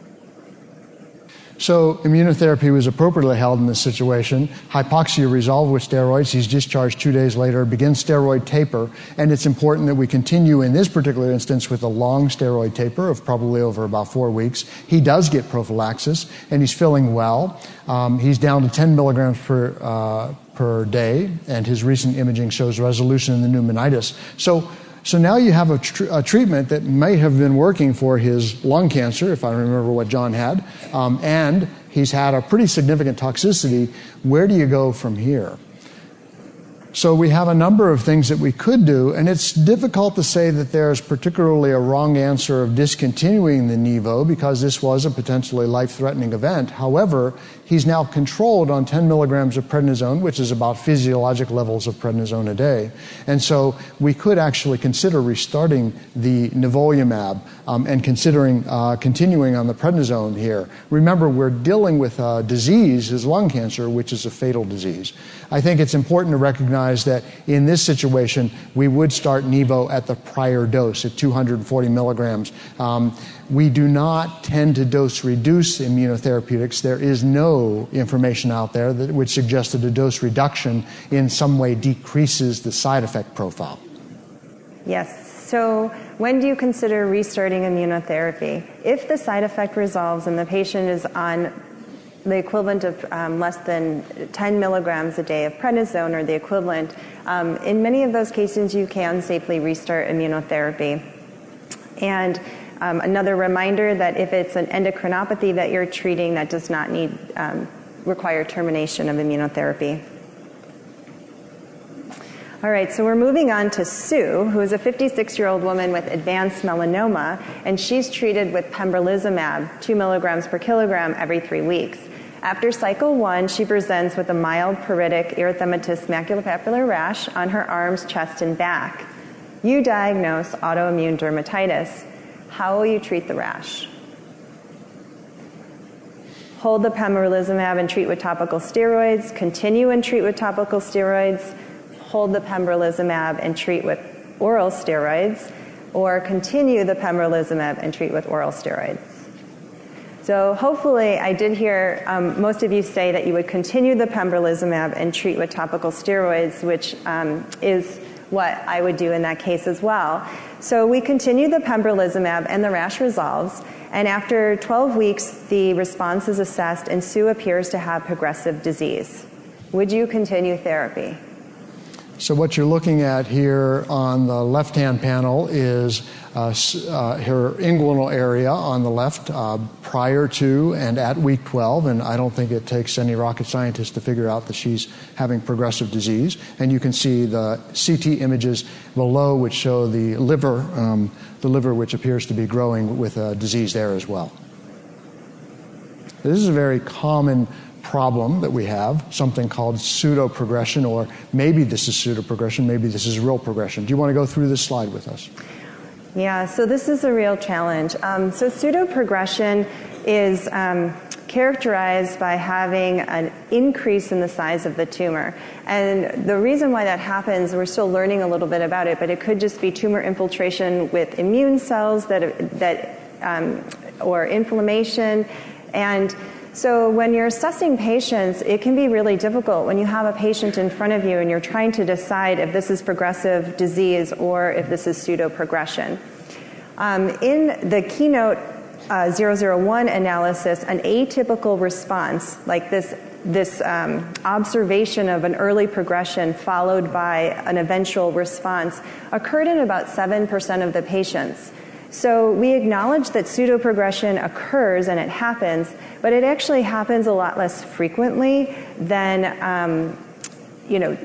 So immunotherapy was appropriately held in this situation. Hypoxia resolved with steroids. He's discharged two days later, begins steroid taper, and it's important that we continue in this particular instance with a long steroid taper of probably over about four weeks. He does get prophylaxis, and he's feeling well. Um, he's down to ten milligrams per uh, per day, and his recent imaging shows resolution in the pneumonitis. So So now you have a, tr- a treatment that may have been working for his lung cancer, if I remember what John had, um, and he's had a pretty significant toxicity. Where do you go from here? So we have a number of things that we could do, and it's difficult to say that there's particularly a wrong answer of discontinuing the Nivo because this was a potentially life-threatening event. However, he's now controlled on ten milligrams of prednisone, which is about physiologic levels of prednisone a day. And so we could actually consider restarting the nivolumab um, and considering uh, continuing on the prednisone here. Remember, we're dealing with a disease, his lung cancer, which is a fatal disease. I think it's important to recognize that in this situation, we would start Nivo at the prior dose at two hundred forty milligrams. Um, we do not tend to dose reduce immunotherapeutics. There is no information out there that would suggest that a dose reduction in some way decreases the side effect profile. Yes. So when do you consider restarting immunotherapy? If the side effect resolves and the patient is on the equivalent of um, less than ten milligrams a day of prednisone or the equivalent, um, in many of those cases you can safely restart immunotherapy. And um, another reminder that if it's an endocrinopathy that you're treating, that does not need um, require termination of immunotherapy. All right, so we're moving on to Sue, who is a fifty-six-year-old woman with advanced melanoma, and she's treated with pembrolizumab, two milligrams per kilogram every three weeks. After cycle one, she presents with a mild pruritic erythematous maculopapular rash on her arms, chest, and back. You diagnose autoimmune dermatitis. How will you treat the rash? Hold the pembrolizumab and treat with topical steroids. Continue and treat with topical steroids. Hold the pembrolizumab and treat with oral steroids. Or continue the pembrolizumab and treat with oral steroids. So hopefully I did hear um, most of you say that you would continue the pembrolizumab and treat with topical steroids, which um, is what I would do in that case as well. So we continue the pembrolizumab and the rash resolves, and after twelve weeks the response is assessed and Sue appears to have progressive disease. Would you continue therapy? So what you're looking at here on the left-hand panel is uh, uh, her inguinal area on the left uh, prior to and at week twelve, and I don't think it takes any rocket scientist to figure out that she's having progressive disease. And you can see the C T images below which show the liver, um, the liver which appears to be growing with a disease there as well. This is a very common problem that we have, something called pseudo-progression, or maybe this is pseudo-progression, maybe this is real progression. Do you want to go through this slide with us? Yeah, so this is a real challenge. Um, so pseudo-progression is um, characterized by having an increase in the size of the tumor. And the reason why that happens, we're still learning a little bit about it, but it could just be tumor infiltration with immune cells that, that um, or inflammation. And so when you're assessing patients, it can be really difficult when you have a patient in front of you and you're trying to decide if this is progressive disease or if this is pseudo-progression. Um, in the Keynote uh, zero zero one analysis, an atypical response, like this, this um, observation of an early progression followed by an eventual response, occurred in about seven percent of the patients. So we acknowledge that pseudoprogression occurs and it happens, but it actually happens a lot less frequently than, um, you know,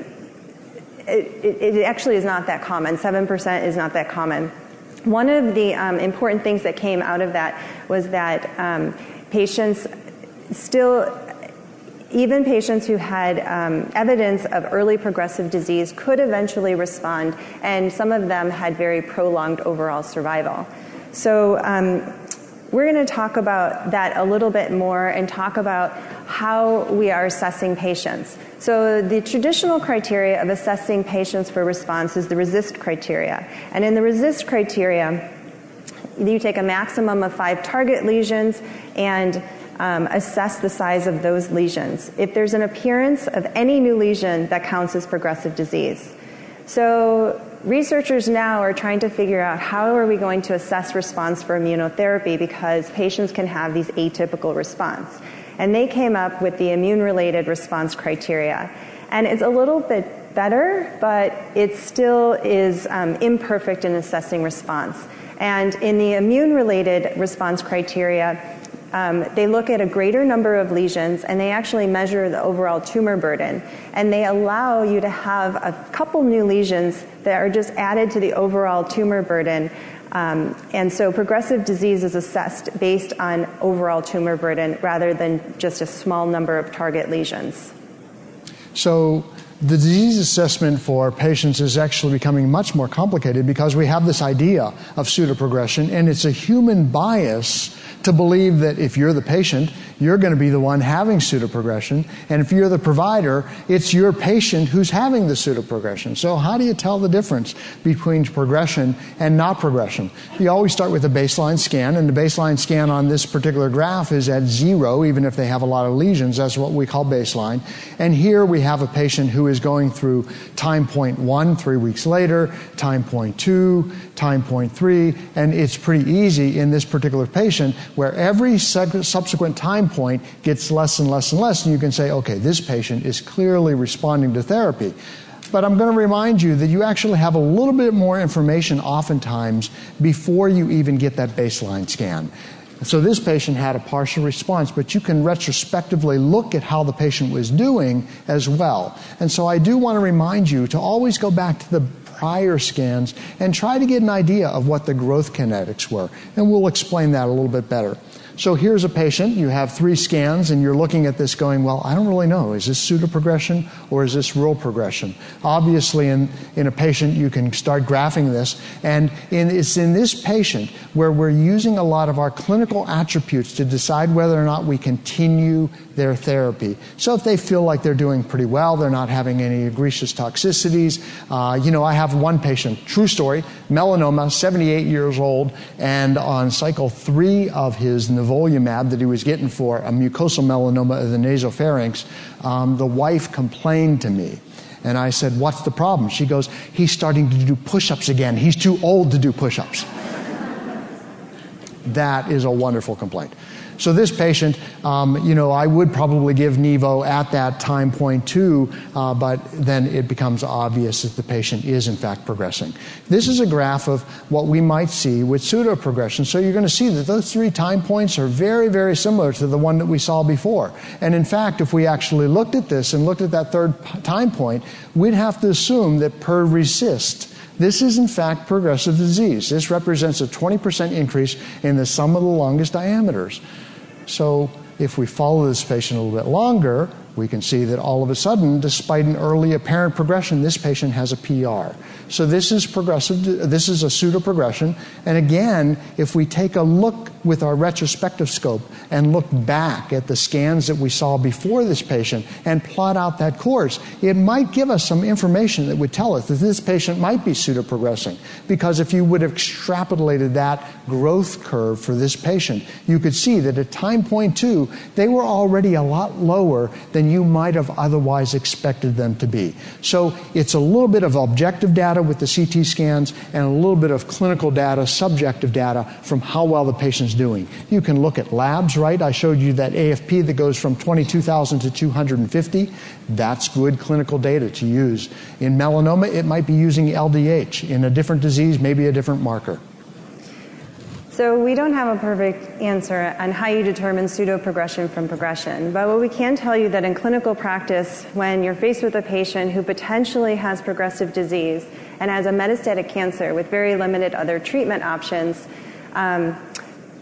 it, it, it actually is not that common. seven percent is not that common. One of the um, important things that came out of that was that um, patients still even patients who had um, evidence of early progressive disease could eventually respond, and some of them had very prolonged overall survival. So um, we're going to talk about that a little bit more and talk about how we are assessing patients. So the traditional criteria of assessing patients for response is the RESIST criteria. And in the RESIST criteria, you take a maximum of five target lesions and um, assess the size of those lesions. If there's an appearance of any new lesion, that counts as progressive disease. So researchers now are trying to figure out how are we going to assess response for immunotherapy, because patients can have these atypical response. And they came up with the immune-related response criteria. And it's a little bit better, but it still is um, imperfect in assessing response. And in the immune-related response criteria, um, they look at a greater number of lesions, and they actually measure the overall tumor burden. And they allow you to have a couple new lesions that are just added to the overall tumor burden. Um, and so progressive disease is assessed based on overall tumor burden rather than just a small number of target lesions. So the disease assessment for patients is actually becoming much more complicated because we have this idea of pseudoprogression, and it's a human bias to believe that if you're the patient, you're going to be the one having pseudoprogression, and if you're the provider, it's your patient who's having the pseudoprogression. So how do you tell the difference between progression and not progression? You always start with a baseline scan, and the baseline scan on this particular graph is at zero, even if they have a lot of lesions. That's what we call baseline. And here we have a patient who is going through time point one, three weeks later, time point two, time point three, and it's pretty easy in this particular patient where every subsequent time point gets less and less and less, and you can say, okay, this patient is clearly responding to therapy. But I'm going to remind you that you actually have a little bit more information oftentimes before you even get that baseline scan. So this patient had a partial response, but you can retrospectively look at how the patient was doing as well. And so I do want to remind you to always go back to the prior scans and try to get an idea of what the growth kinetics were. And we'll explain that a little bit better. So here's a patient. You have three scans, and you're looking at this going, well, I don't really know. Is this pseudoprogression or is this real progression? Obviously, in, in a patient, you can start graphing this. And in, it's in this patient where we're using a lot of our clinical attributes to decide whether or not we continue their therapy. So if they feel like they're doing pretty well, they're not having any egregious toxicities. Uh, you know, I have one patient, true story, melanoma, seventy-eight years old, and on cycle three of his nivolumab that he was getting for a mucosal melanoma of the nasopharynx, um, the wife complained to me. And I said, what's the problem? She goes, he's starting to do push-ups again. He's too old to do push-ups. That is a wonderful complaint. So this patient, um, you know, I would probably give Nivo at that time point two, uh, but then it becomes obvious that the patient is in fact progressing. This is a graph of what we might see with pseudoprogression. So you're going to see that those three time points are very, very similar to the one that we saw before. And in fact, if we actually looked at this and looked at that third time point, we'd have to assume that per RESIST, this is in fact progressive disease. This represents a twenty percent increase in the sum of the longest diameters. So if we follow this patient a little bit longer, we can see that all of a sudden, despite an early apparent progression, this patient has a P R. So this is progressive, this is a pseudoprogression. And again, if we take a look with our retrospective scope and look back at the scans that we saw before this patient and plot out that course, it might give us some information that would tell us that this patient might be pseudoprogressing. Because if you would have extrapolated that growth curve for this patient, you could see that at time point two, they were already a lot lower than you might have otherwise expected them to be. So it's a little bit of objective data with the C T scans and a little bit of clinical data, subjective data from how well the patient's doing. You can look at labs, right? I showed you that A F P that goes from twenty-two thousand to two hundred fifty. That's good clinical data to use. In melanoma, it might be using L D H. In a different disease, maybe a different marker. So we don't have a perfect answer on how you determine pseudoprogression from progression, but what we can tell you that in clinical practice, when you're faced with a patient who potentially has progressive disease and has a metastatic cancer with very limited other treatment options, um,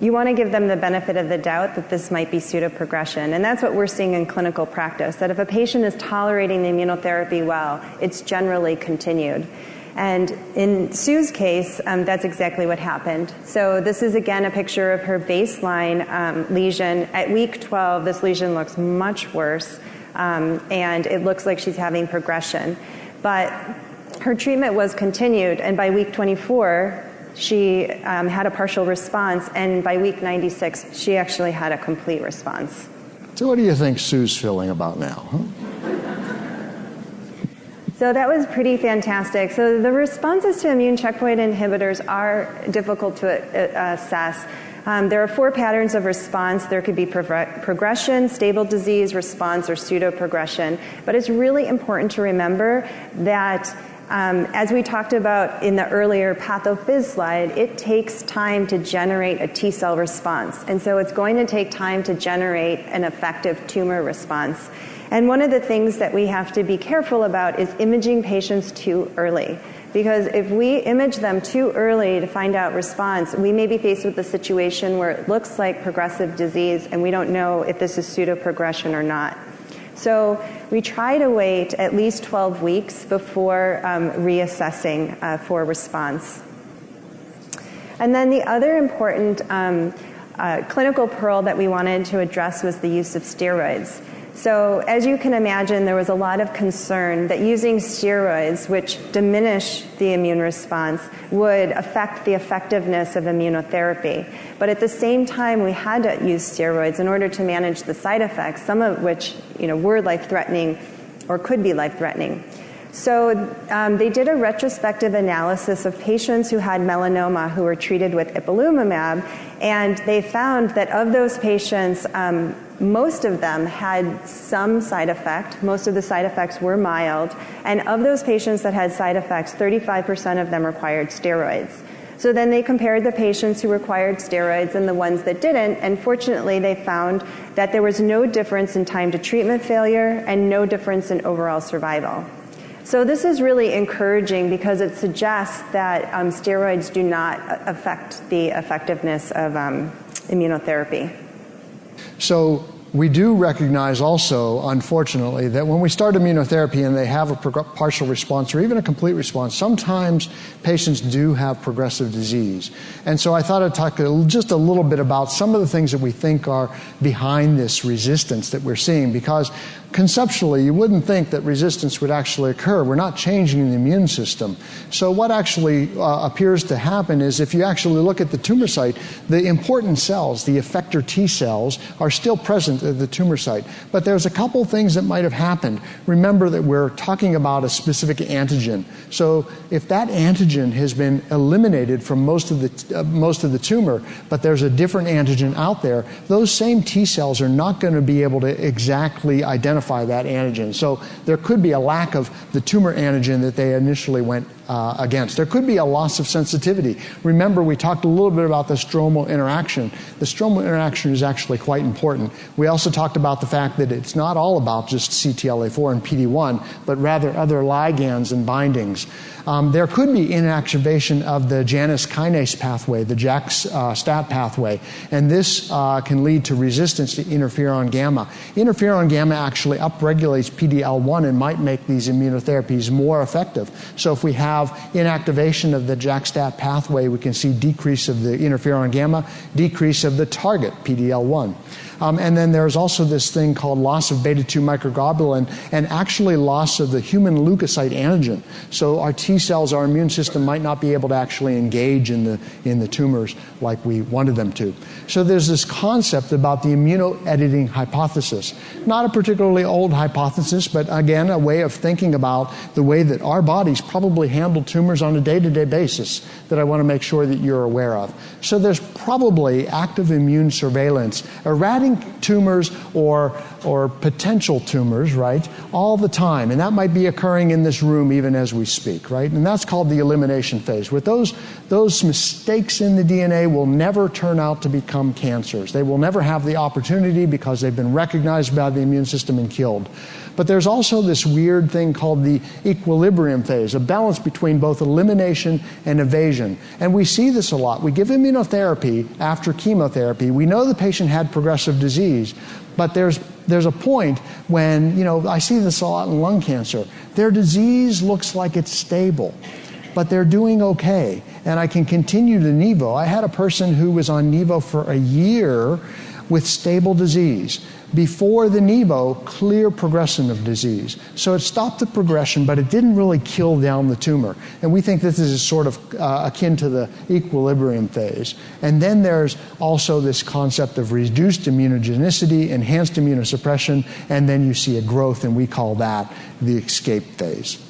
you want to give them the benefit of the doubt that this might be pseudoprogression. And that's what we're seeing in clinical practice, that if a patient is tolerating the immunotherapy well, it's generally continued. And in Sue's case, um, that's exactly what happened. So this is, again, a picture of her baseline um, lesion. At week twelve, this lesion looks much worse, um, and it looks like she's having progression. But her treatment was continued, and by week twenty-four, she um, had a partial response, and by week ninety-six, she actually had a complete response. So what do you think Sue's feeling about now? Huh? So that was pretty fantastic. So the responses to immune checkpoint inhibitors are difficult to uh, assess. Um, there are four patterns of response. There could be prog- progression, stable disease, response, or pseudoprogression. But it's really important to remember that Um, as we talked about in the earlier pathophys slide, it takes time to generate a T cell response. And so it's going to take time to generate an effective tumor response. And one of the things that we have to be careful about is imaging patients too early. Because if we image them too early to find out response, we may be faced with a situation where it looks like progressive disease and we don't know if this is pseudoprogression or not. So we try to wait at least twelve weeks before um, reassessing uh, for response. And then the other important um, uh, clinical pearl that we wanted to address was the use of steroids. So as you can imagine, there was a lot of concern that using steroids, which diminish the immune response, would affect the effectiveness of immunotherapy. But at the same time, we had to use steroids in order to manage the side effects, some of which, you know, were life-threatening or could be life-threatening. So um, they did a retrospective analysis of patients who had melanoma who were treated with ipilimumab, and they found that of those patients, um, most of them had some side effect. Most of the side effects were mild. And of those patients that had side effects, thirty-five percent of them required steroids. So then they compared the patients who required steroids and the ones that didn't, and fortunately they found that there was no difference in time to treatment failure and no difference in overall survival. So this is really encouraging because it suggests that um, steroids do not affect the effectiveness of um, immunotherapy. So we do recognize also, unfortunately, that when we start immunotherapy and they have a prog- partial response or even a complete response, sometimes patients do have progressive disease. And so I thought I'd talk a, just a little bit about some of the things that we think are behind this resistance that we're seeing, because conceptually, you wouldn't think that resistance would actually occur. We're not changing the immune system. So what actually uh, appears to happen is if you actually look at the tumor site, the important cells, the effector T cells, are still present at the tumor site. But there's a couple things that might have happened. Remember that we're talking about a specific antigen. So if that antigen has been eliminated from most of the, uh, most of the tumor, but there's a different antigen out there, those same T cells are not going to be able to exactly identify that antigen. So there could be a lack of the tumor antigen that they initially went uh, against. There could be a loss of sensitivity. Remember, we talked a little bit about the stromal interaction. The stromal interaction is actually quite important. We also talked about the fact that it's not all about just C T L A four and P D one, but rather other ligands and bindings. Um, there could be inactivation of the Janus kinase pathway, the JAK uh, STAT pathway, and this uh, can lead to resistance to interferon gamma. Interferon gamma actually upregulates P D L one and might make these immunotherapies more effective. So if we have inactivation of the JAK STAT pathway, we can see decrease of the interferon gamma, decrease of the target P D L one. Um, and then there's also this thing called loss of beta two microglobulin and actually loss of the human leukocyte antigen. So our T cells, our immune system might not be able to actually engage in the, in the tumors like we wanted them to. So there's this concept about the immunoediting hypothesis. Not a particularly old hypothesis, but again, a way of thinking about the way that our bodies probably handle tumors on a day-to-day basis that I want to make sure that you're aware of. So there's probably active immune surveillance, eradicating tumors or or potential tumors, right, all the time. And that might be occurring in this room even as we speak, right? And that's called the elimination phase. With those, those mistakes in the D N A will never turn out to become cancers. They will never have the opportunity because they've been recognized by the immune system and killed. But there's also this weird thing called the equilibrium phase, a balance between both elimination and evasion. And we see this a lot. We give immunotherapy after chemotherapy. We know the patient had progressive disease, but there's there's a point when, you know, I see this a lot in lung cancer. Their disease looks like it's stable, but they're doing okay. And I can continue to Nivo. I had a person who was on Nivo for a year with stable disease. Before the Nivo, clear progression of disease. So it stopped the progression, but it didn't really kill down the tumor. And we think this is sort of uh, akin to the equilibrium phase. And then there's also this concept of reduced immunogenicity, enhanced immunosuppression, and then you see a growth, and we call that the escape phase.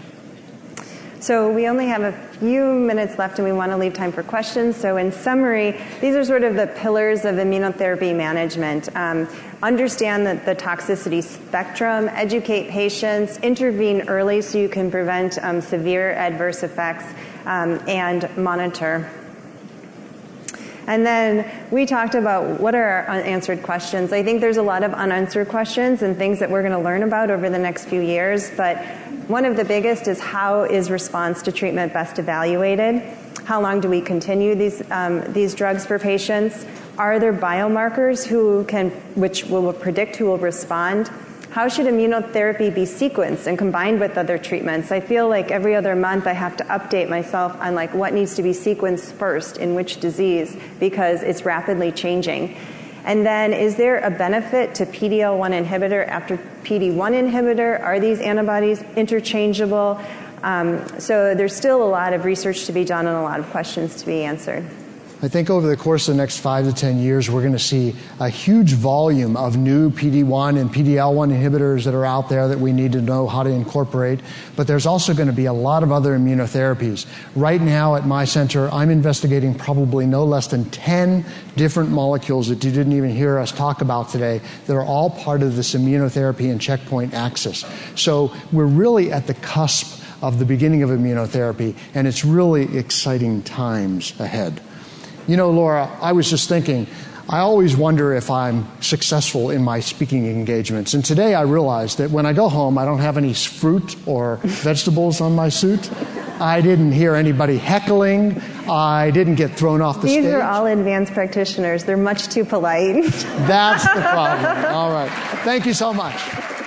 So we only have a few minutes left and we want to leave time for questions. So in summary, these are sort of the pillars of immunotherapy management. Um, understand the, the toxicity spectrum, educate patients, intervene early so you can prevent um, severe adverse effects, um, and monitor. And then we talked about what are our unanswered questions. I think there's a lot of unanswered questions and things that we're going to learn about over the next few years, but one of the biggest is how is response to treatment best evaluated? How long do we continue these, um, these drugs for patients? Are there biomarkers who can, which will predict who will respond? How should immunotherapy be sequenced and combined with other treatments? I feel like every other month I have to update myself on like what needs to be sequenced first in which disease because it's rapidly changing. And then is there a benefit to P D L one inhibitor after P D one inhibitor? Are these antibodies interchangeable? Um, so there's still a lot of research to be done and a lot of questions to be answered. I think over the course of the next five to ten years, we're going to see a huge volume of new P D one and P D L one inhibitors that are out there that we need to know how to incorporate. But there's also going to be a lot of other immunotherapies. Right now at my center, I'm investigating probably no less than ten different molecules that you didn't even hear us talk about today that are all part of this immunotherapy and checkpoint axis. So we're really at the cusp of the beginning of immunotherapy, and it's really exciting times ahead. You know, Laura, I was just thinking, I always wonder if I'm successful in my speaking engagements. And today I realized that when I go home, I don't have any fruit or vegetables on my suit. I didn't hear anybody heckling. I didn't get thrown off the These stage. These are all advanced practitioners. They're much too polite. That's the problem. All right. Thank you so much.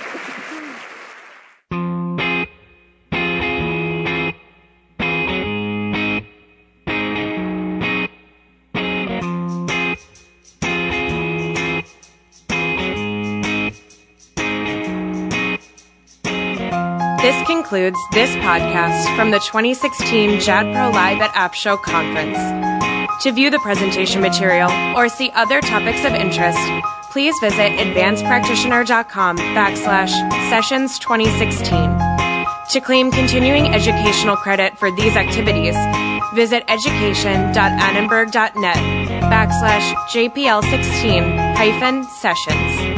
This concludes this podcast from the twenty sixteen JADPRO Live at AppShow conference. To view the presentation material or see other topics of interest, please visit advancedpractitioner.com backslash sessions 2016. To claim continuing educational credit for these activities, visit education.annenberg.net backslash JPL16 hyphen sessions.